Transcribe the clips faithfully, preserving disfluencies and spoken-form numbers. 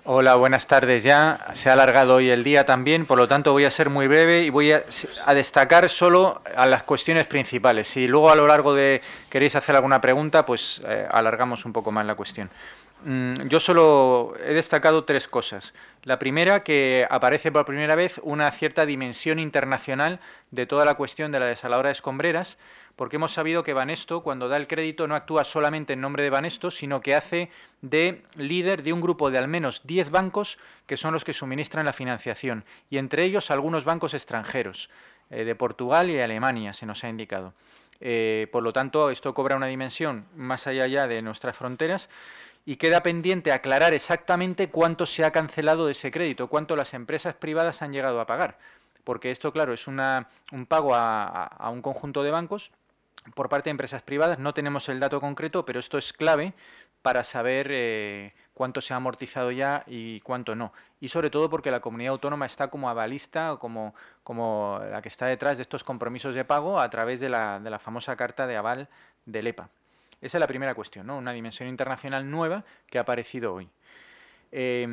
Hola, buenas tardes. Ya se ha alargado hoy el día también, por lo tanto voy a ser muy breve y voy a, a destacar solo a las cuestiones principales. Si luego a lo largo de queréis hacer alguna pregunta, pues eh, alargamos un poco más la cuestión. Mm, Yo solo he destacado tres cosas. La primera, que aparece por primera vez una cierta dimensión internacional de toda la cuestión de la desaladora de escombreras, porque hemos sabido que Banesto, cuando da el crédito, no actúa solamente en nombre de Banesto, sino que hace de líder de un grupo de al menos diez bancos que son los que suministran la financiación, y entre ellos algunos bancos extranjeros, eh, de Portugal y de Alemania, se nos ha indicado. Eh, por lo tanto, esto cobra una dimensión más allá ya de nuestras fronteras y queda pendiente aclarar exactamente cuánto se ha cancelado de ese crédito, cuánto las empresas privadas han llegado a pagar. Porque esto, claro, es una, un pago a, a, a un conjunto de bancos por parte de empresas privadas. No tenemos el dato concreto, pero esto es clave para saber eh, cuánto se ha amortizado ya y cuánto no. Y sobre todo porque la comunidad autónoma está como avalista o como, como la que está detrás de estos compromisos de pago a través de la, de la famosa carta de aval del E P A. Esa es la primera cuestión, ¿no? Una dimensión internacional nueva que ha aparecido hoy. Eh,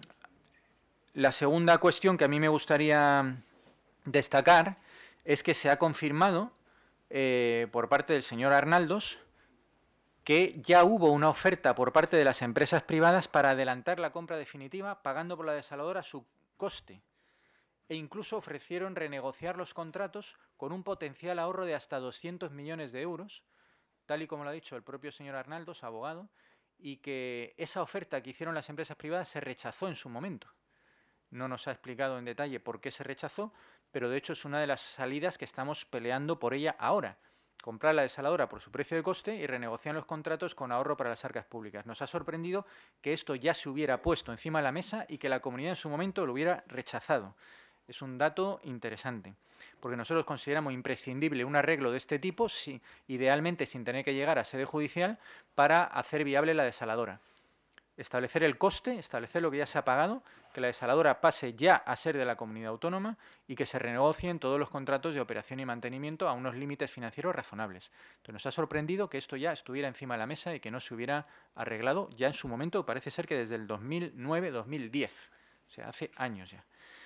la segunda cuestión que a mí me gustaría destacar es que se ha confirmado eh, por parte del señor Arnaldos que ya hubo una oferta por parte de las empresas privadas para adelantar la compra definitiva pagando por la desaladora su coste, e incluso ofrecieron renegociar los contratos con un potencial ahorro de hasta doscientos millones de euros, tal y como lo ha dicho el propio señor Arnaldos, abogado, y que esa oferta que hicieron las empresas privadas se rechazó en su momento. No nos ha explicado en detalle por qué se rechazó, pero de hecho es una de las salidas que estamos peleando por ella ahora. Comprar la desaladora por su precio de coste y renegociar los contratos con ahorro para las arcas públicas. Nos ha sorprendido que esto ya se hubiera puesto encima de la mesa y que la comunidad en su momento lo hubiera rechazado. Es un dato interesante, porque nosotros consideramos imprescindible un arreglo de este tipo, si, idealmente sin tener que llegar a sede judicial, para hacer viable la desaladora. Establecer el coste, establecer lo que ya se ha pagado, que la desaladora pase ya a ser de la comunidad autónoma y que se renegocien todos los contratos de operación y mantenimiento a unos límites financieros razonables. Entonces nos ha sorprendido que esto ya estuviera encima de la mesa y que no se hubiera arreglado ya en su momento, parece ser que desde el dos mil nueve dos mil diez, o sea, hace años ya.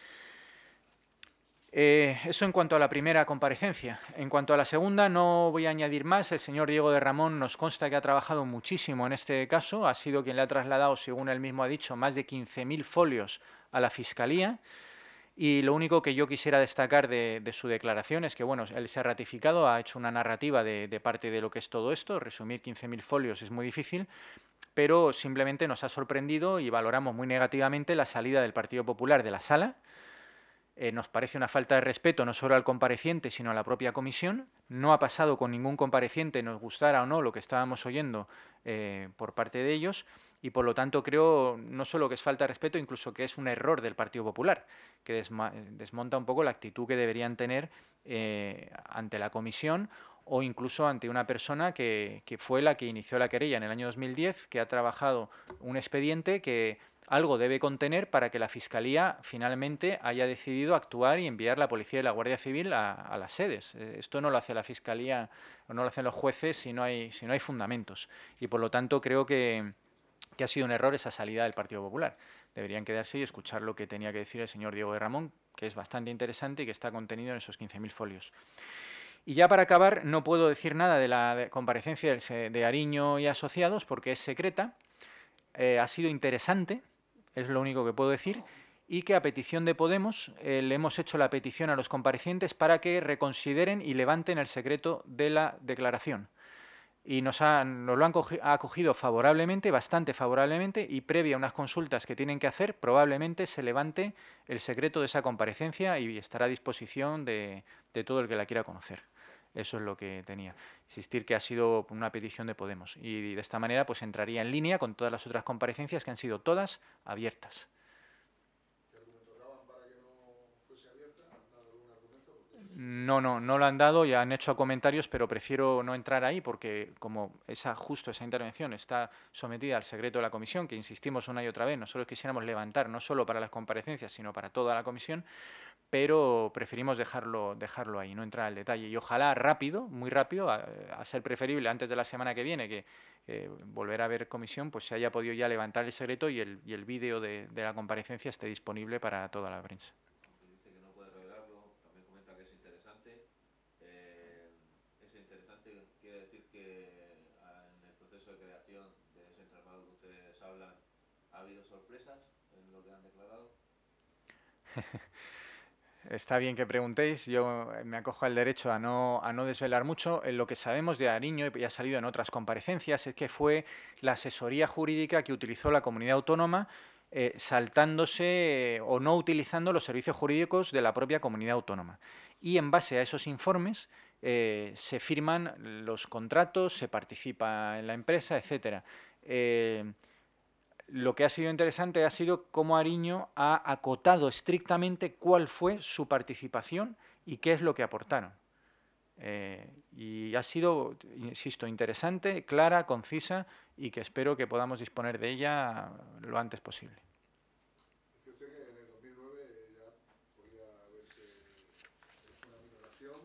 Eh, eso en cuanto a la primera comparecencia. En cuanto a la segunda, no voy a añadir más. El señor Diego de Ramón nos consta que ha trabajado muchísimo en este caso. Ha sido quien le ha trasladado, según él mismo ha dicho, más de quince mil folios a la Fiscalía. Y lo único que yo quisiera destacar de, de su declaración es que, bueno, él se ha ratificado, ha hecho una narrativa de, de parte de lo que es todo esto. Resumir quince mil folios es muy difícil, pero simplemente nos ha sorprendido y valoramos muy negativamente la salida del Partido Popular de la sala. Eh, nos parece una falta de respeto no solo al compareciente, sino a la propia comisión. No ha pasado con ningún compareciente, nos gustara o no lo que estábamos oyendo eh, por parte de ellos, y por lo tanto creo no solo que es falta de respeto, incluso que es un error del Partido Popular, que desma desmonta un poco la actitud que deberían tener eh, ante la comisión o incluso ante una persona que, que fue la que inició la querella en el año dos mil diez, que ha trabajado un expediente que algo debe contener para que la Fiscalía finalmente haya decidido actuar y enviar la Policía y la Guardia Civil a, a las sedes. Esto no lo hace la Fiscalía o no lo hacen los jueces si no hay, si no hay fundamentos. Y por lo tanto creo que, que ha sido un error esa salida del Partido Popular. Deberían quedarse y escuchar lo que tenía que decir el señor Diego de Ramón, que es bastante interesante y que está contenido en esos quince mil folios. Y ya para acabar, no puedo decir nada de la comparecencia de Ariño y Asociados porque es secreta. Eh, ha sido interesante, es lo único que puedo decir, y que a petición de Podemos eh, le hemos hecho la petición a los comparecientes para que reconsideren y levanten el secreto de la declaración. Y nos, ha, nos lo han acogido favorablemente, bastante favorablemente, y previa a unas consultas que tienen que hacer, probablemente se levante el secreto de esa comparecencia y estará a disposición de, de todo el que la quiera conocer. Eso es lo que tenía. Insistir que ha sido una petición de Podemos. Y de esta manera pues entraría en línea con todas las otras comparecencias que han sido todas abiertas. ¿Qué argumentos daban para que no fuese abierta? ¿Han dado algún argumento? Porque eso sí. No, no, no lo han dado, ya han hecho comentarios, pero prefiero no entrar ahí porque como esa, justo esa intervención está sometida al secreto de la comisión, que insistimos una y otra vez, nosotros quisiéramos levantar no solo para las comparecencias, sino para toda la comisión, pero preferimos dejarlo, dejarlo ahí, no entrar al detalle. Y ojalá rápido, muy rápido, a, a ser preferible antes de la semana que viene, que eh, volver a ver comisión, pues se haya podido ya levantar el secreto y el, y el vídeo de, de la comparecencia esté disponible para toda la prensa. Aunque dice que no puede revelarlo, también comenta que es interesante. Eh, es interesante, quiere decir que en el proceso de creación de ese entramado que ustedes hablan, ¿ha habido sorpresas en lo que han declarado? Está bien que preguntéis, yo me acojo al derecho a no, a no desvelar mucho. En lo que sabemos de Ariño, y ha salido en otras comparecencias, es que fue la asesoría jurídica que utilizó la comunidad autónoma eh, saltándose eh, o no utilizando los servicios jurídicos de la propia comunidad autónoma. Y en base a esos informes eh, se firman los contratos, se participa en la empresa, etcétera. Eh, Lo que ha sido interesante ha sido cómo Ariño ha acotado estrictamente cuál fue su participación y qué es lo que aportaron. Eh, y ha sido, insisto, interesante, clara, concisa y que espero que podamos disponer de ella lo antes posible. Dice usted que en el dos mil nueve ya podía haberse hecho una minoración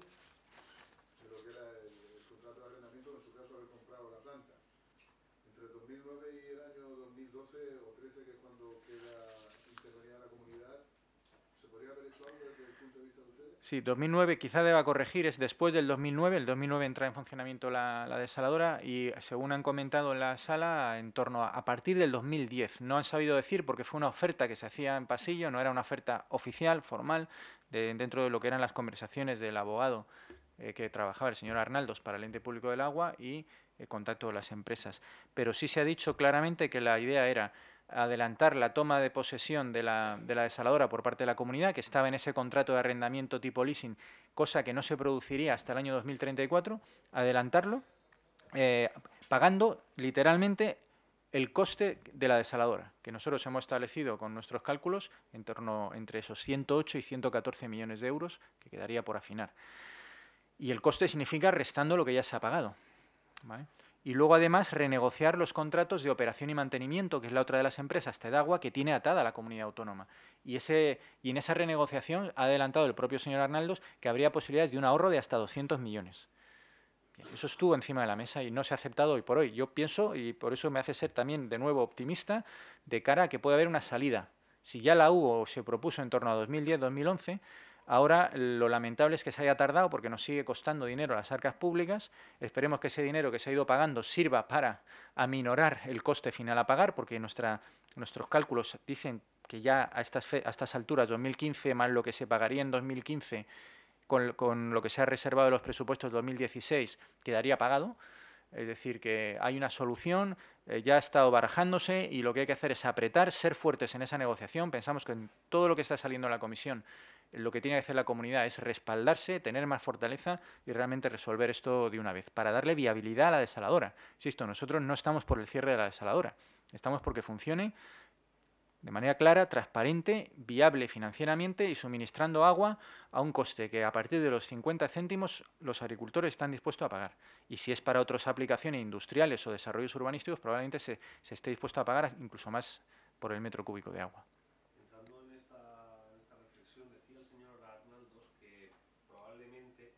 de lo que era el, el contrato de arrendamiento, en su caso haber comprado la planta. Entre el dos mil nueve y el año dos mil doce o trece, que es cuando queda intervenida la comunidad, ¿se podría haber hecho algo desde el punto de vista de ustedes? Sí, dos mil nueve, quizá deba corregir, es después del dos mil nueve. El dos mil nueve entra en funcionamiento la, la desaladora y, según han comentado en la sala, en torno a, a partir del dos mil diez. No han sabido decir porque fue una oferta que se hacía en pasillo, no era una oferta oficial, formal, de, dentro de lo que eran las conversaciones del abogado eh, que trabajaba, el señor Arnaldos, para el Ente Público del Agua y el contacto de las empresas. Pero sí se ha dicho claramente que la idea era adelantar la toma de posesión de la, de la desaladora por parte de la comunidad, que estaba en ese contrato de arrendamiento tipo leasing, cosa que no se produciría hasta el año dos mil treinta y cuatro, adelantarlo, eh, pagando literalmente el coste de la desaladora, que nosotros hemos establecido con nuestros cálculos en torno entre esos ciento ocho y ciento catorce millones de euros, que quedaría por afinar. Y el coste significa restando lo que ya se ha pagado, ¿vale? Y luego, además, renegociar los contratos de operación y mantenimiento, que es la otra de las empresas, Tedagua, que tiene atada a la comunidad autónoma. Y, ese, y en esa renegociación ha adelantado el propio señor Arnaldos que habría posibilidades de un ahorro de hasta doscientos millones. Bien, eso estuvo encima de la mesa y no se ha aceptado hoy por hoy. Yo pienso, y por eso me hace ser también de nuevo optimista, de cara a que puede haber una salida. Si ya la hubo o se propuso en torno a dos mil diez dos mil once, ahora lo lamentable es que se haya tardado porque nos sigue costando dinero a las arcas públicas. Esperemos que ese dinero que se ha ido pagando sirva para aminorar el coste final a pagar, porque nuestra, nuestros cálculos dicen que ya a estas, fe, a estas alturas, dos mil quince más lo que se pagaría en dos mil quince, con, con lo que se ha reservado de los presupuestos dos mil dieciséis, quedaría pagado. Es decir, que hay una solución, eh, ya ha estado barajándose y lo que hay que hacer es apretar, ser fuertes en esa negociación. Pensamos que en todo lo que está saliendo en la comisión, lo que tiene que hacer la comunidad es respaldarse, tener más fortaleza y realmente resolver esto de una vez, para darle viabilidad a la desaladora. Insisto, nosotros no estamos por el cierre de la desaladora, estamos porque funcione de manera clara, transparente, viable financieramente y suministrando agua a un coste que a partir de los cincuenta céntimos los agricultores están dispuestos a pagar. Y si es para otras aplicaciones industriales o desarrollos urbanísticos, probablemente se, se esté dispuesto a pagar incluso más por el metro cúbico de agua. Entrando en esta, en esta reflexión, decía el señor Arnaldos que probablemente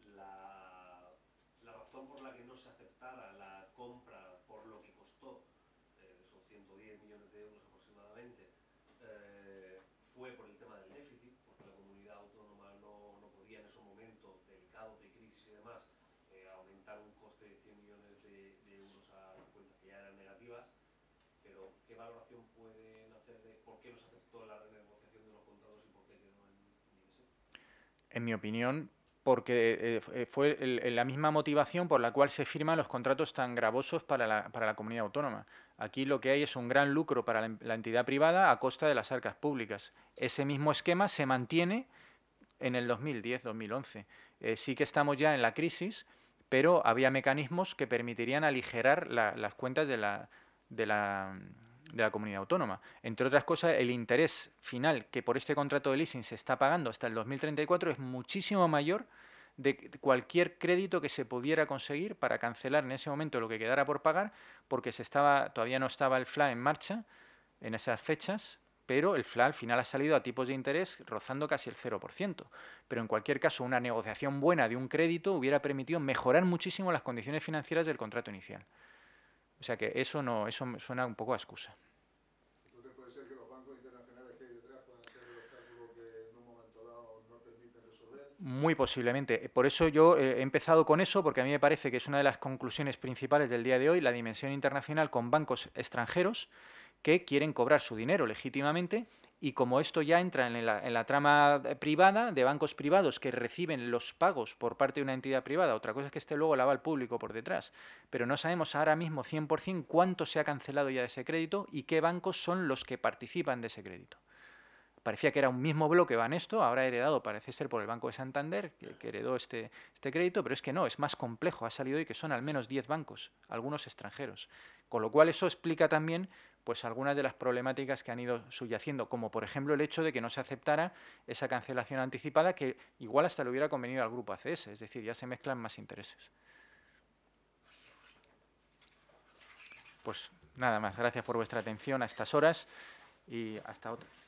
la, la razón por la que no se aceptara la compra por lo que costó, eh, esos ciento diez millones de euros aproximadamente, eh, fue por el tema del déficit, porque la comunidad autónoma no, no podía en esos momentos delicados de crisis y demás eh, aumentar un coste de cien millones de, de euros a cuentas que ya eran negativas. Pero, ¿qué valoración pueden hacer de por qué no se aceptó la renegociación de los contratos y por qué quedó en división? En mi opinión, porque eh, fue el, la misma motivación por la cual se firman los contratos tan gravosos para la, para la comunidad autónoma. Aquí lo que hay es un gran lucro para la, la entidad privada a costa de las arcas públicas. Ese mismo esquema se mantiene en el dos mil diez dos mil once. Eh, sí que estamos ya en la crisis, pero había mecanismos que permitirían aligerar la, las cuentas de la, de la de la comunidad autónoma. Entre otras cosas, el interés final que por este contrato de leasing se está pagando hasta el dos mil treinta y cuatro es muchísimo mayor de cualquier crédito que se pudiera conseguir para cancelar en ese momento lo que quedara por pagar, porque se estaba, todavía no estaba el F L A en marcha en esas fechas, pero el F L A al final ha salido a tipos de interés rozando casi el cero por ciento. Pero en cualquier caso, una negociación buena de un crédito hubiera permitido mejorar muchísimo las condiciones financieras del contrato inicial. O sea que eso, no, eso suena un poco a excusa. Entonces puede ser que los bancos internacionales que hay detrás puedan ser el obstáculo que en un momento dado no permiten resolver. Muy posiblemente. Por eso yo he empezado con eso, porque a mí me parece que es una de las conclusiones principales del día de hoy, la dimensión internacional con bancos extranjeros que quieren cobrar su dinero legítimamente, y como esto ya entra en la, en la trama privada de bancos privados que reciben los pagos por parte de una entidad privada, otra cosa es que esté luego la va al público por detrás, pero no sabemos ahora mismo cien por cien cuánto se ha cancelado ya ese crédito y qué bancos son los que participan de ese crédito. Parecía que era un mismo bloque Banesto, ahora heredado parece ser por el Banco de Santander, que, que heredó este, este crédito, pero es que no, es más complejo, ha salido hoy que son al menos diez bancos, algunos extranjeros. Con lo cual eso explica también pues algunas de las problemáticas que han ido subyaciendo, como por ejemplo el hecho de que no se aceptara esa cancelación anticipada, que igual hasta le hubiera convenido al grupo A C S, es decir, ya se mezclan más intereses. Pues nada más, gracias por vuestra atención a estas horas y hasta otra.